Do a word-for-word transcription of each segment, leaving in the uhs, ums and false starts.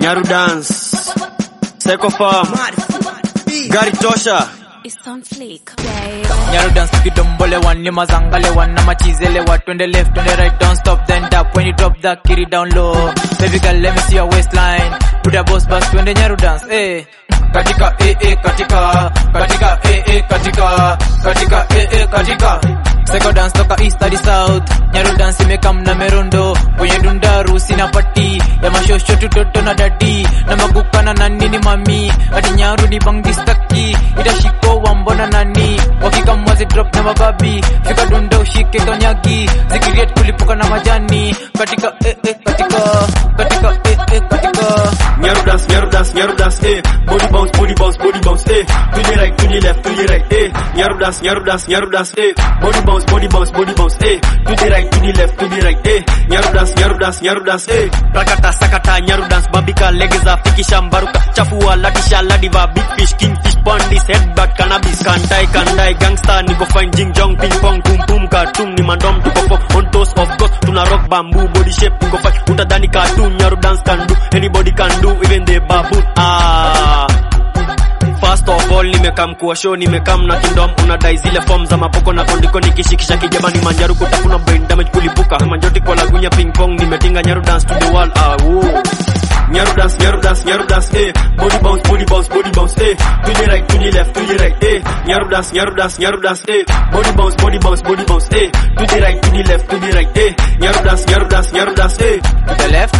Nyaru dance, Psycho Farm, Gari Tosha. It's on fleek, babe. Nyaru dance kidombole one ni mazangale one na machizele what on the left on the right, don't stop then tap when you drop that kitty down low. Baby girl, let me see your waistline. Put a boss bust when the Nyaru dance, eh. Katika eh eh katika, katika eh eh katika, katika eh eh katika. Psycho dance toka east hadi south. Nyaru dance imekam na merundo kwenye dundaru sina pati ya mashosho tutoto na dadi na magukana na nini mami ati Nyaru ni bang distaki itashiko wambona nani wakikamwazi drop na mababi fika dundo ushike kanyagi zikiriet kulipuka na majani katika eh eh katika katika eh eh katika Nyaru dance, Nyaru dance, Nyaru dance, eh. Body bounce, body bounce, body bounce, eh. To the right, to the left, to the right, eh. Nyaru dance, Nyaru dance, Nyaru dance, eh. Body bounce, body bounce, body bounce, eh. To the right, to the left, to the right, eh. Nyaru dance, Nyaru dance, Nyaru dance, eh. Prakata sakata, Nyaru dance, babika legeza fikisha mbaruka chafua latisha ladiva big fish king fish pondis headbutt cannabis kantai kandai gangster niko fine jing jong ping pong pum pum cartoon ni mandom tuko for on toes of course tuna rock bamboo body shape niko fine utadhani cartoon. Nyaru dance can do anybody can do even the baboon. Ah, first of all nimekam kuwa show nimekam na kingdom unadai zile form za mapoko na kondiko nikishikisha kijaba ni Manjaru kutafuna brain damage kulipuka manjoti kwa lagunya ping pong nimetinga Nyaru dance to the wall. Ah woo. Nyaru dance, Nyaru dance, Nyaru dance, eh. Body bounce, body bounce, body bounce, eh. To the right, to the left, to the right, eh. Nyaru dance, Nyaru dance, Nyaru dance, eh. Body bounce, body bounce, body bounce, eh. To the right, to the left, to the right, eh. Nyaru dance, Nyaru dance, Nyaru dance, eh. To the left,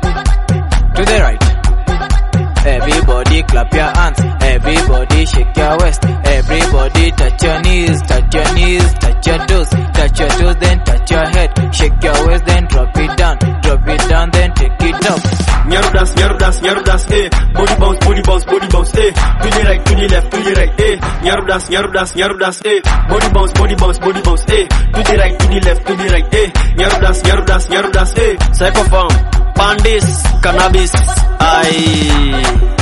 to the right. Everybody clap your hands, everybody shake your waist, everybody touch your knees, touch your knees, touch your toes, touch your toes, then touch your head, shake your waist, then drop it down, drop it down, then take it up. Nyaru dance, Nyaru dance, Nyaru dance, eh. Body bounce, body bounce, body bounce, eh. To the right, to the left, to the right, eh. Nyaru dance, Nyaru dance, Nyaru dance, eh. Body bounce, body bounce, body bounce, eh. To the right, to the left, to the right, eh. Nyaru dance, Nyaru dance, Nyaru dance, eh. Psycho Farm, Pandis, cannabis, aye.